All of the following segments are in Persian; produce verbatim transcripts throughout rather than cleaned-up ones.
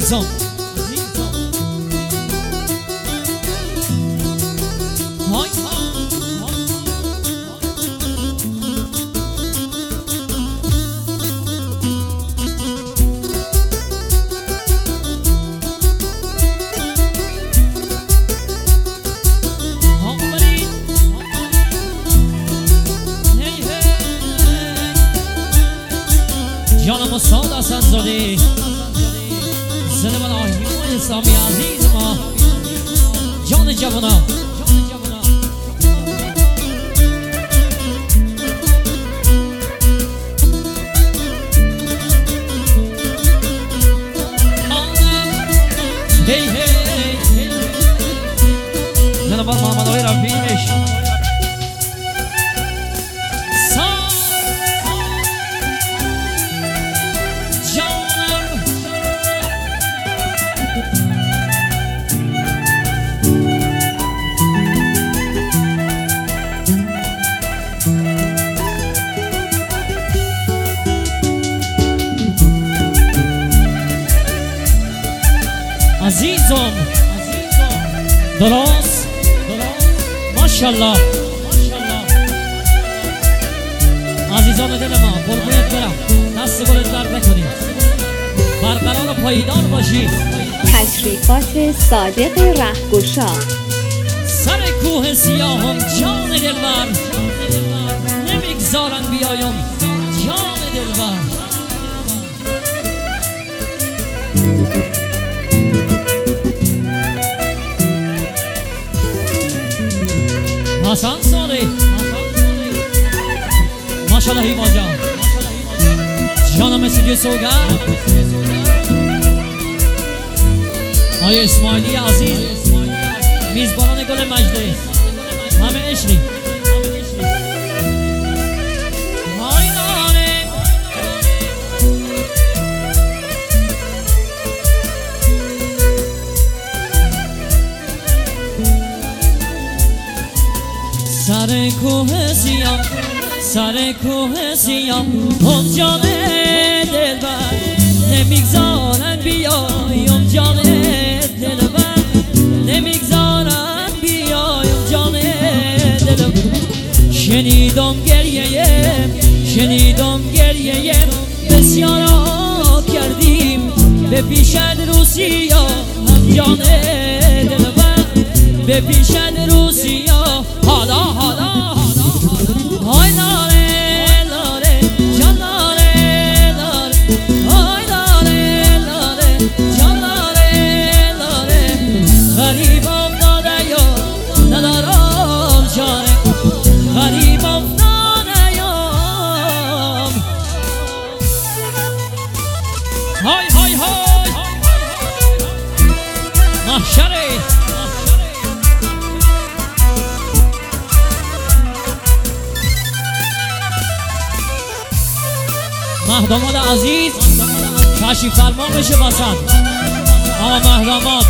عزیزم های جانم استاد حسن زاده زنده من آهیمان اسلامی عزیز ما جان جوانا هی هی زنده من محمد آقای رفیقش عزیزم درست ماشالله عزیزان دل ما قربونت برم دست گلت درد نکنی برقرار و پایدار باشی تشریفات صادق رهگشا سر کوه سیاهم جان دلبر نمیگذارن بیایم جان دلبر حسن ساله ماشالله هیما جان جانم استودیو سوگرد آیه اسماعیلی عزیز میزبانان گل مجده همه عشقی های نانه سر کوه سیام سر کوه سیام هم جان دلبر نمیگذارن بیایم جان دلبر نمیگذارن بیایم جان دلبر شنیدم گریه شنیدم گریه بسیارا کردیم به پیشت روسیا هم جان دلبر به پیشت روسیا حالا حالا های لاره لاره جان لاره لاره های لاره لاره جان لاره لاره غریب افتاده یا ندارم چاره غریب افتاده یام های های های محشره مهداماد عزیز تشریف فرما بشه وسط آقا مهداماد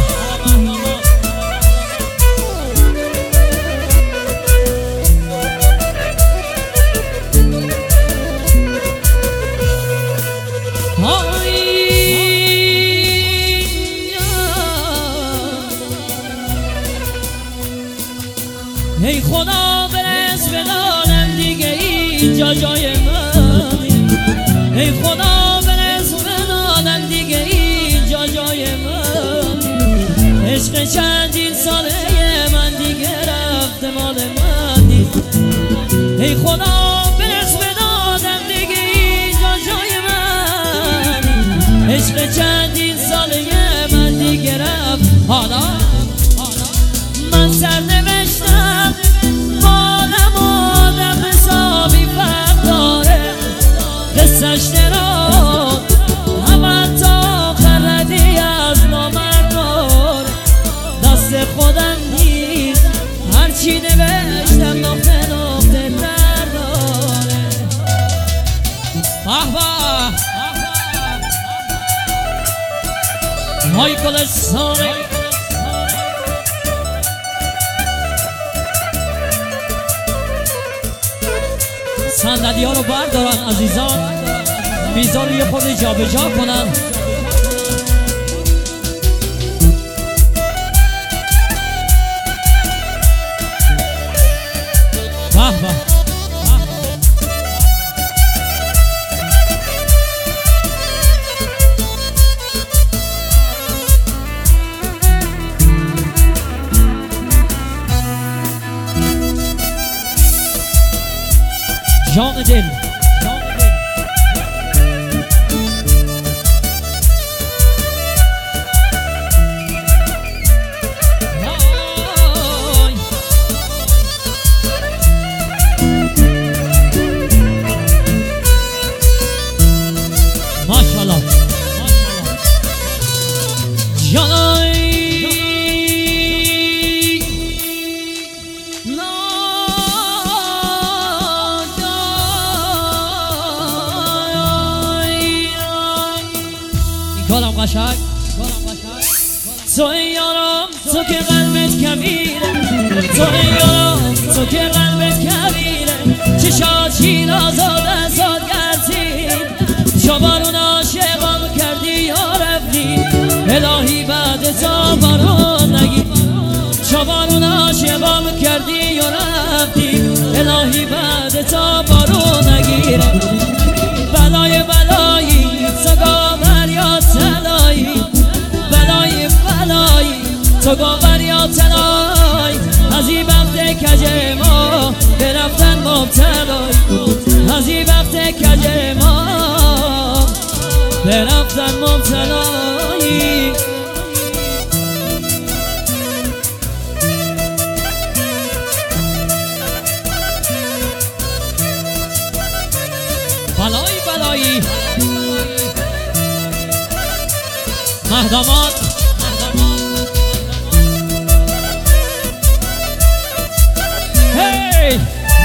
ای خدا برس بدانم دیگه اینجا جای من ای خدا برس بدانم دیگه اینجا جای من عشق چندین ساله من دیگه رفته مال من نیست ای خدا برس بدانم دیگه اینجا جای من عشق چندین ساله من دیگه رفت حالا من سر نوشتم مالم آدم حسابی فرق داره قصهش دراد همه تا خردی از نامردار دست خودم نیست هرچی نوشتم نقطه نقطه در داره های گلستانه صندلی ها رو بردارن عزیزان میزان یه خود جا به جا کنن جان دل ماشاءالله جانای کارم قشنگ تو یارم تو که قلبت کبیره تو یارم تو که قلبت کبیره چشات شیر آزاد ازاد گردید شبارون عاشقم کردی یا رفتی الهی بعد تا بارون نگیر شبارون عاشقم کردی یا رفتی الهی بعد تا بارون نگیره بلای بلایی تو گاور یا تلایی بلای بلایی تو گاور یا تلایی از این وقت کج ما برفتن مبتلایی از این وقت کج ما برفتن مبتلایی بلایی بلایی مهدامات هی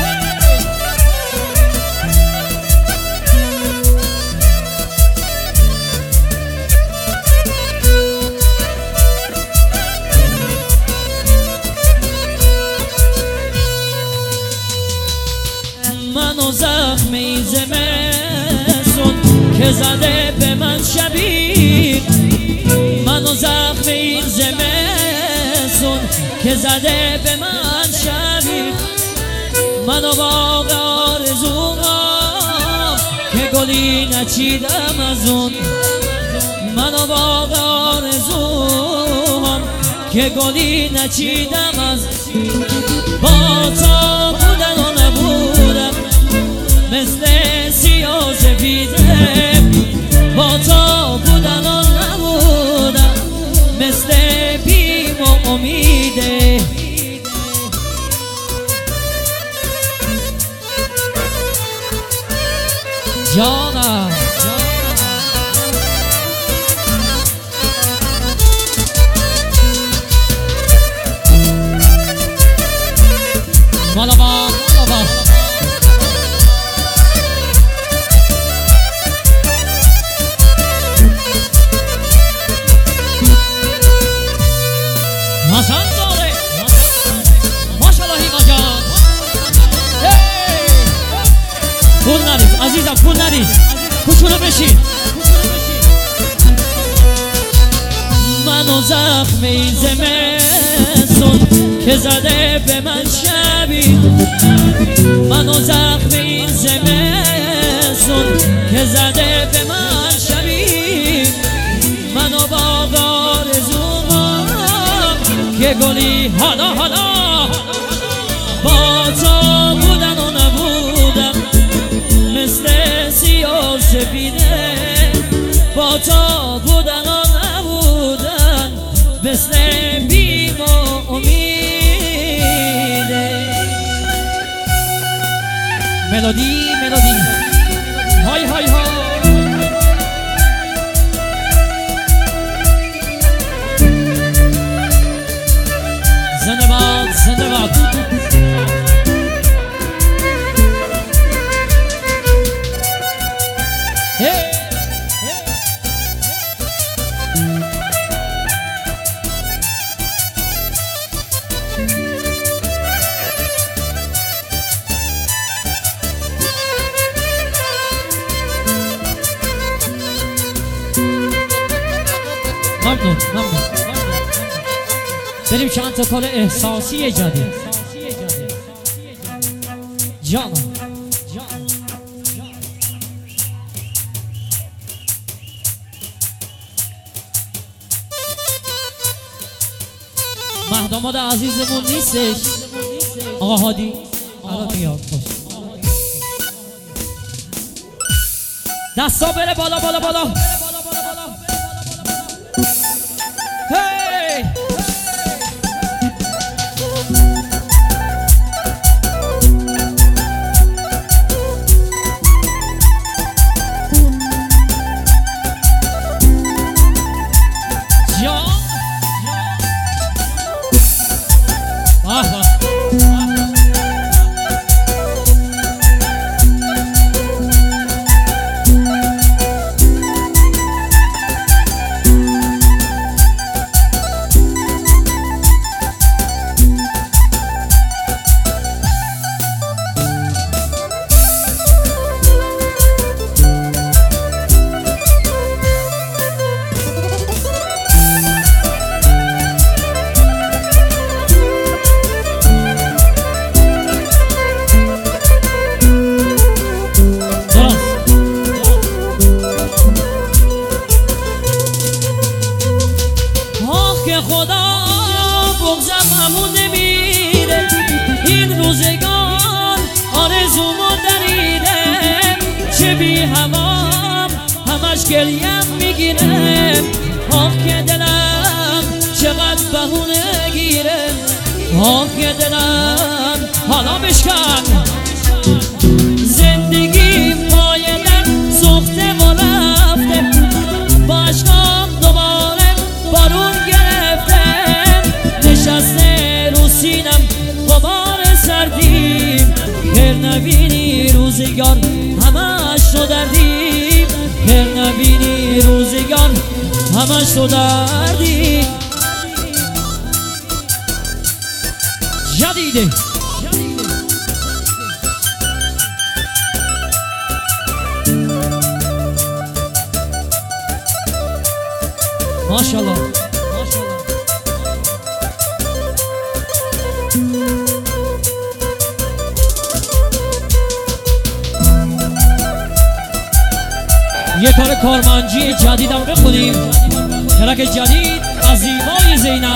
منو زخمی زمستون که زده به من شبیه منو زخمی زمستون که زده به من شبیه منو باغ آرزوام که گلی نچیدم از اون منو باغ آرزوام که گلی نچیدم از با تا بودن و نبودم مثل سیاه سفیده با تا بودن و نبودم مثل بیم و امیده جانم مالا با مالا با حسن زاده ماشاءالله هیما جان پول نریز عزیزم پول نریز کوچولو بشین منو زخمی زمستون که زده به من شبیه منو زخمی زمستون که زده به من شبیه منو باغ آرزوام که گلی حالا حالا با تو بودن و نبودم مثل سیاه سفیده با تو بودن و نبودن مثل بیم و امیده ملودی ملودی های های های زنده باد زنده باد ممنون ممنون بریم چند تا کار احساسی جدید جانم مهداماد عزیزمون نیستش آقا هادی الان میاد باش دستا بره بالا بالا بالا. هی گریم میگیره، آه که دلم چقدر بهونه گیره، آه که دلم حالا بشکن زندگی پایدم سخته و رفته، با عشقام دوباره بارون گرفته، نشسته رو سینم غبار سردیم، خیر نبینی روزگار همش رو دردیم، خیر نبینی روزگار همش تو دردی. جدیده ماشاءالله یه کار کارمنجی جدیدم بخونیم، ترک جدید از زیبای زینب.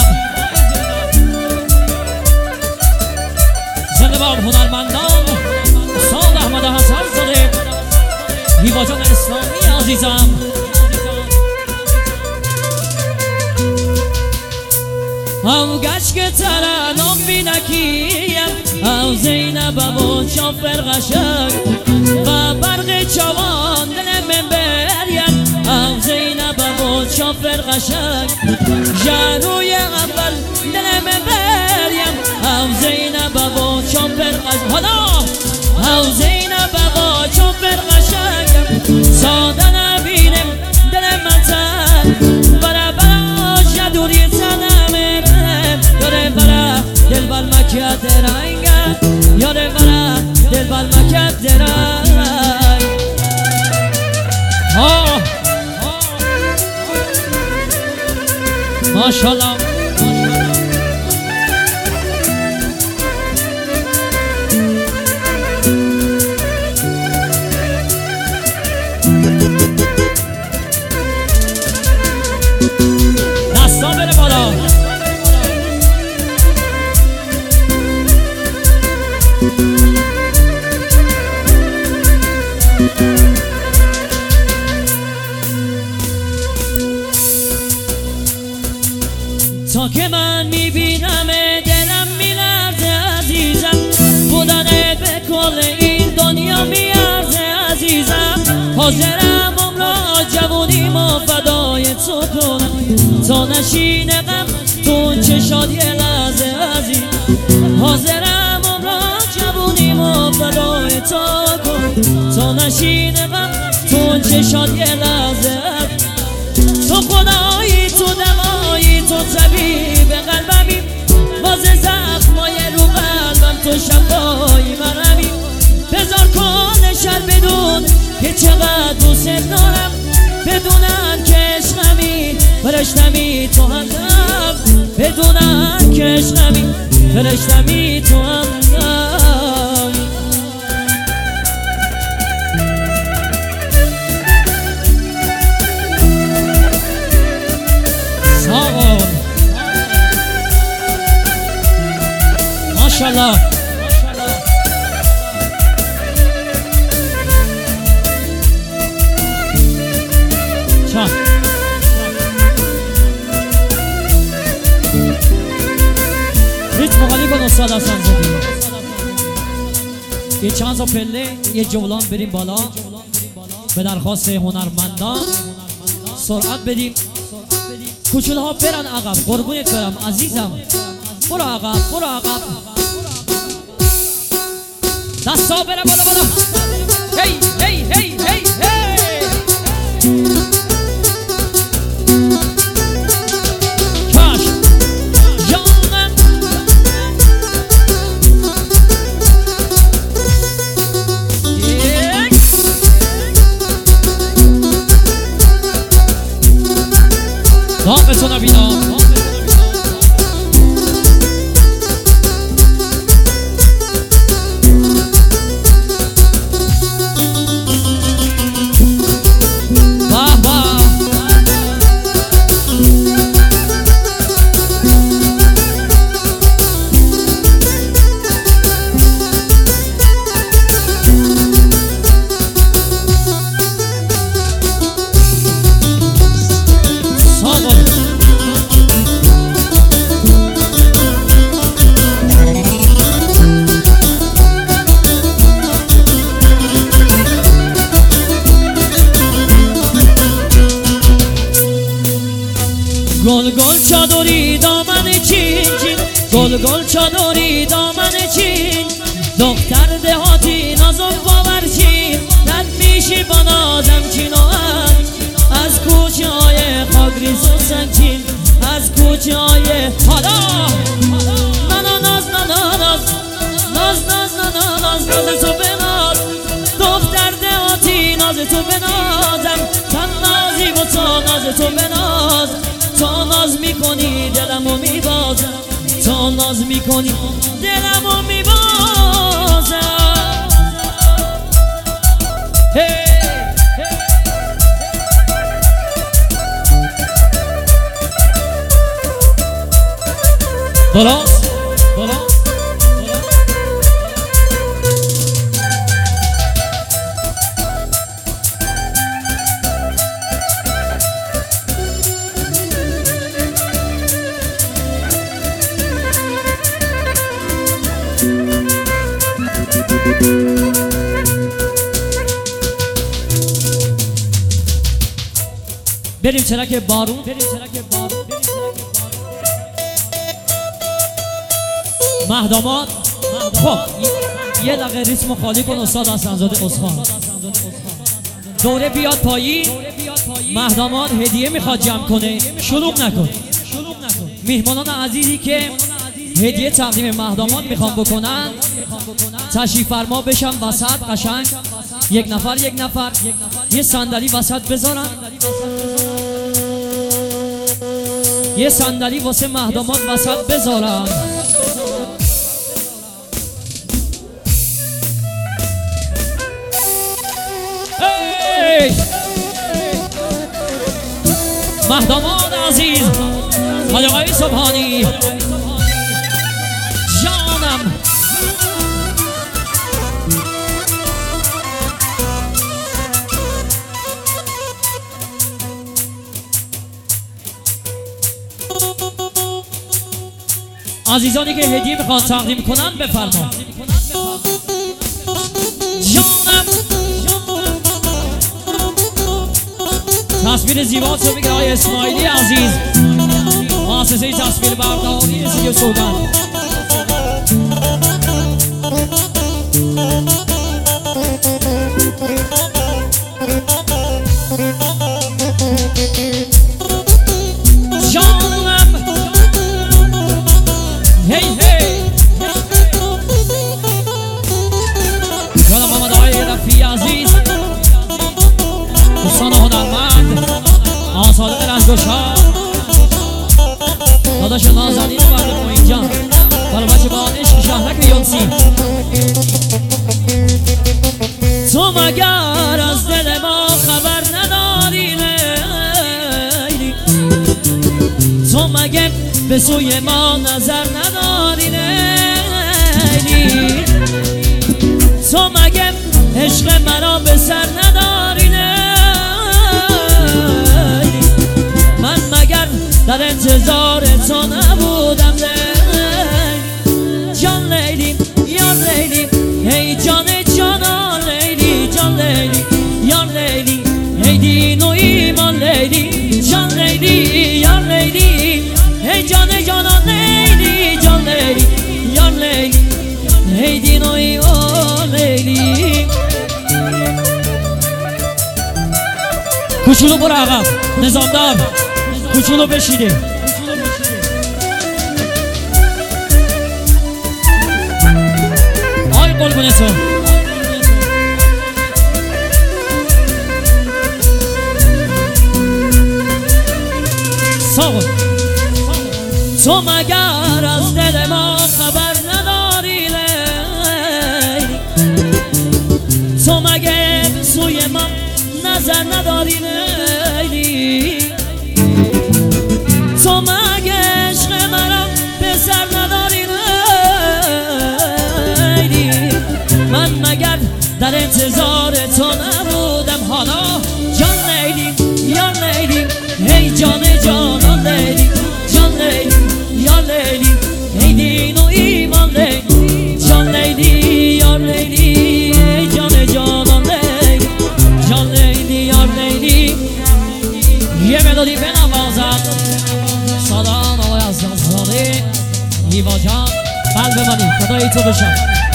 زنده باد هنرمندان، استاد احمد حسن زاده، هیوا جان اسلامی عزیزم. او گشت که ترنم بینکیم، او زینب و چافر قشنگ و برق چوان دل من بریم، او زینب و چافر قشنگ جانوی اول دل من بریم، او زینب و چافر قشنگ حالا او زینب و چافر قشنگ ساده نبینم دل من تن برا برا جدوری سنمه یاره برا دل بر مکت رنگ، یاره برا دل بر مکت رنگ. ها ماشاءالله دستا بره بالا. تا که من میبینم دلم میلرزه عزیزم، بودنه به کل این دنیا میارزه عزیزم، حاضرم عمرا جوونی ما فدای تو کنم، تا نشین غم تو چشات یه لحظه عزیز، حاضرم عمرا جوونی ما فدای تو کنم، تا نشین غم تو چشات یه لحظه عزیز، تو خدایی تو دوایی تو طبیب قلبمی، باز زخمای رو قلبم تو شفای مرمی، بذار کن شر بدون که چقدر دوست دارم، بدونن که عشقمی فرشتمی تو همدم، بدونن که عشقمی فرشتمی تو همدم. ماشاءالله استاد حسن زدی. یه چند تا پله یه جولان بریم بالا به درخواست هنرمندان سرعت بدیم. کوچوله ها برن عقب، قربونت برم عزیزم. برو عقب برو عقب، دستا بره بالا بالا. هی هی هی هی هی کاش جانم داغ سونا بینا. گل گل چادری دامن چین چین، گل گل چادری دامن چین، دختر دهاتی نازم باورچین، رد میشی با نازم چین و از کوچه های خاگریز و سنچین، از کوچه های حالا نانا ناز نانا ناز ناز ناز نانا ناز ناز تو بناز، دختر دهاتی ناز تو بنازم، چند نازی و تا ناز تو بناز، تا ناز میکنی دلمو میبازم، تا ناز میکنی دلمو میبازم. hey. درست درست بریم چرک بارون. بریم چرک بارون. مهداماد خب یه دقیقه ریتمو خالی کن استاد حسن‌زاده اسخان. دوره بیاد پایین. مهداماد هدیه میخواد جمع کنه، شلوغ نکن. میهمانان عزیزی که هدیه تقدیم مهداماد میخوام بکنن تشریف فرما بشن وسط. قشنگ یک نفر یک نفر یه صندلی وسط بذارن، یه صندلی واسه مهداماد وسط بذارن. مهداماد عزیز حاج آقای سبحانی جانم، عزیزانی که هدیه میخوان تقدیم کنن بفرما. جانم تصویر زیبا تو بگیر آقای اسماعیلی عزیز، مؤسسه تصویر برداری رسیدی سوگند. جانم هی هی جانم محمد آقای رفیعی عزیز، دوستان هنرمند، آقا صادق رهگشا، داداش نازنین برد موین جان، برای بچه با عشق شهرک یونسی. تو مگر از دل ما خبر نداری لیلی، تو مگر به سوی ما نظر نداری لیلی، تو مگر عشق مرا به سر نداری لیلی، من مگر در انتظار تو نبودم لیلی. کوچولو برو عقب. نظامدار کوچولو بشیده. آی قربون تو. ساقو تو مگر از دل ما خبر نداری لیلی، تو مگه به سوی ما نظر نداری لیلی، تو مگه عشق مرا به سر نداری لیلی، من مگر در انتظار تو نبودم حالا جان لیلی یا لیلی، ای جان جانان لیلی، جان لیلی یا لیلی، ای دین و ایمان لیلی، جان لیلی یا لیلی، ای جان جانان لیلی، جان لیلی یا لیلی. یه ملودی بنوازم سالان آقای عزیزاده هیوا جان، قلب منی خدای تو بشم.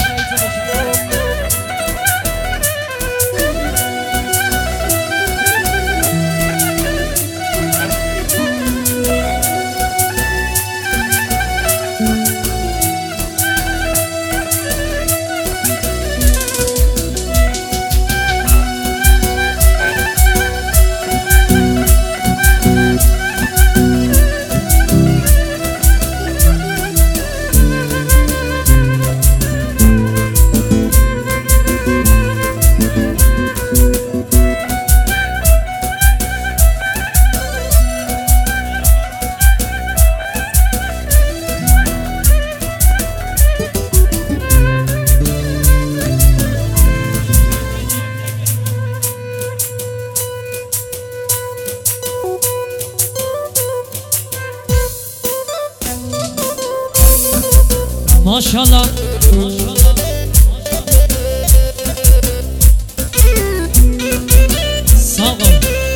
ماشاءالله ساقو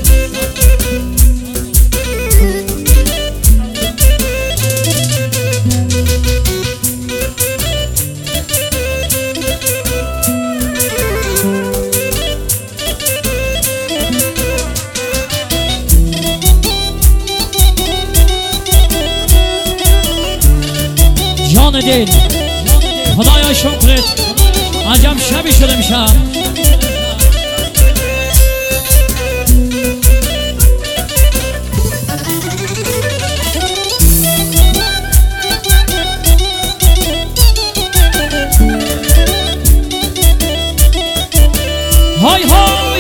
جان دل خدایا شکرت، عجب شبی شده میشم. های های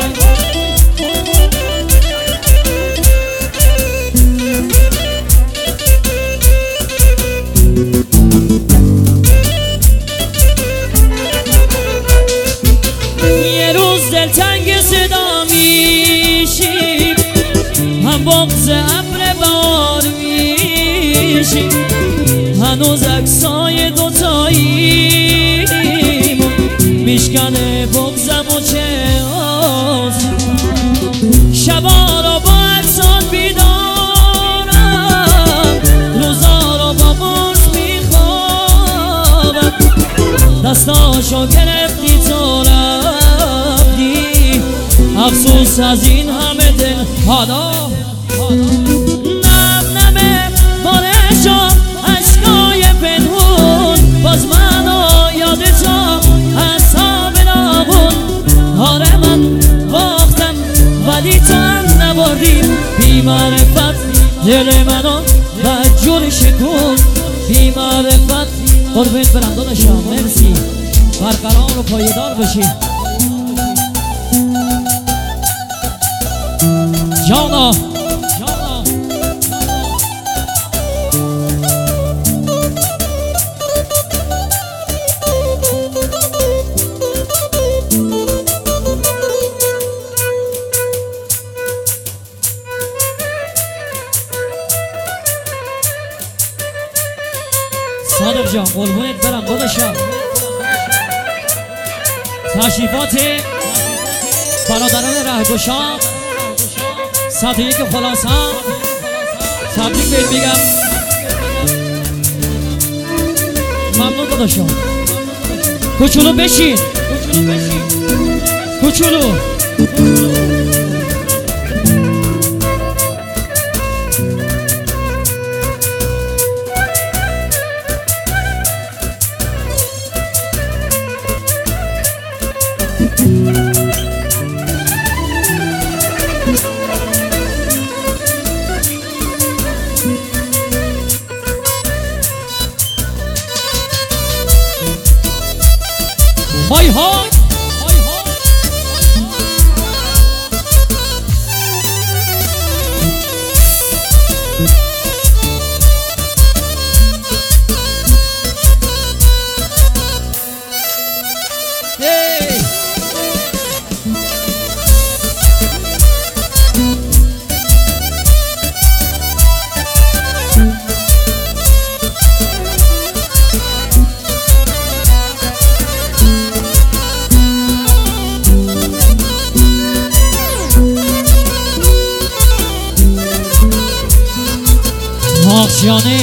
دلتنگ صدا میشیم، هم بغض ابر بار میشیم، هنوز عکسای دوتاییم میشکنه بغضم و چه آز. شبا رو با عکسات بیدارم، روزا رو با برز میخوابم، دستاشو گرفتی تو افسوس از این همه دل حالا نم نمه بارشا عشقای پنهون، باز منو یاد تو اصحاب نابون. آره من باختم ولی تو هم نبردی، بی معرفت دل منو بدجور شکون، بی معرفت. قربت برم داداشم مرسی، برقرار و پایدار باشی جانا. صادق جان قربونت برم داداشم. تشریفات برادران رهگشا ساعت یک خلاصه تبریک بهت میگم. ممنون داداشم. کوچولو بشین، کوچولو های های جانه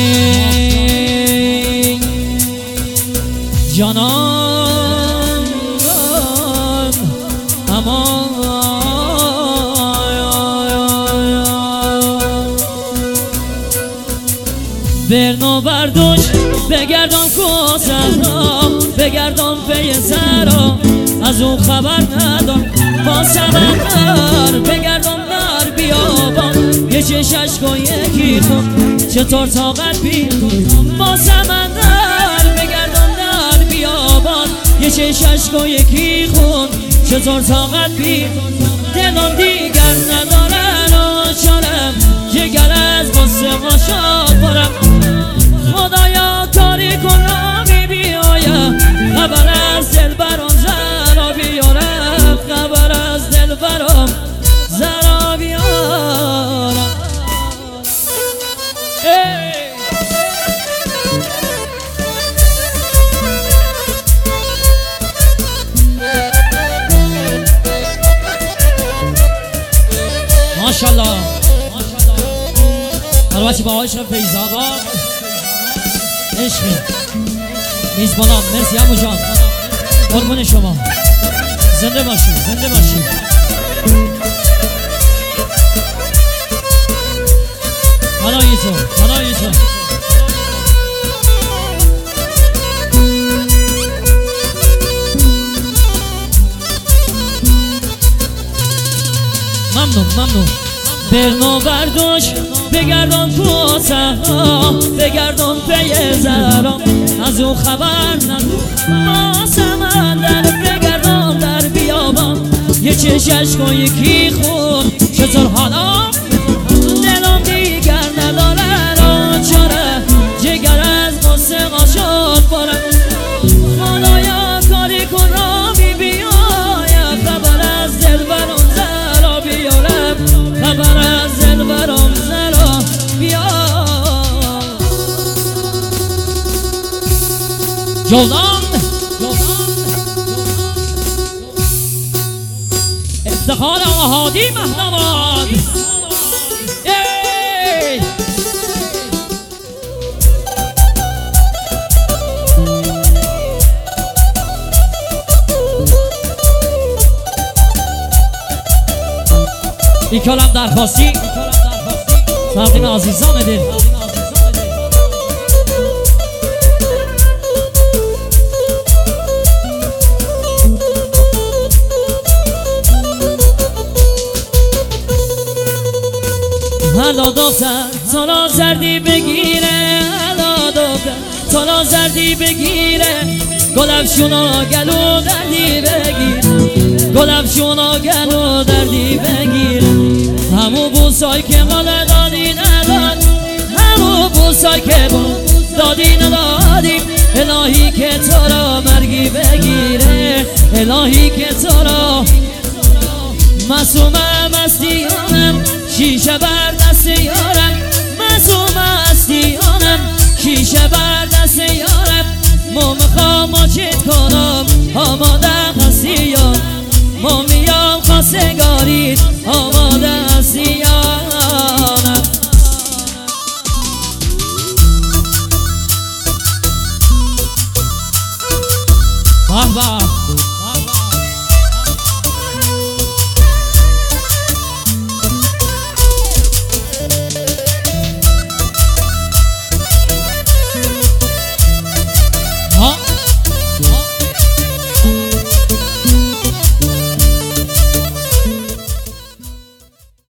جانان اما برنو بردوش بگردم کوسرا بگردم پی سرا از اون خبر ندارم با سمندر بگردم در بیابان یه چشش کن یکی خون چطور طاقت بی با سمندر بگردم در بیابان یه چشش کن یکی خون چطور طاقت بی دلم دیگر نداره ناچارم جگر از غصه غاشات برم خدایا کاری کن رامی بیایم خبر از دل برام زرا بیارم خبر از دل برام زرا بیارم ماشاءالله البته با عشق فیض آقا عشقی میزبانم مرسی عمو جان قربون شما زنده باشید زنده باشید پناهی تو پناهی تو ممنون ممنون برنو بردوش بگردم تو صحرا بگردم پی زرام از اون خبر ندارم با سمندر بگردم در بیابان یه چشش کن یکی خون چطور حالا دلم دیگر نداره ناچاره جگر از غصه غاشات برم خدایا کاری کن رامی بیایم خبر از دل برام زرا بیارم خبر از دل برام زرا بیارم جولان افتخار احادی مهدوان این کلام درخواستی تقدیم عزیزان دل حالا دختر تالا زردی بگیره حالا دختر تالا زردی بگیره گلم شونا گلو دردی بگیر گلم شونا گلو دردی بگیر همو بوسای که مال دادی نداد همو بوسای که دادی ندادیم الهی که تو را مرگی بگیره الهی که تو را معصومم استیانم شیشه بر دست یارم معصوم استیانم شیشه بر دست یارم مو میخوام چیت کنم آماده هستیم مو میام خواستگاریت آماده هستیم بابا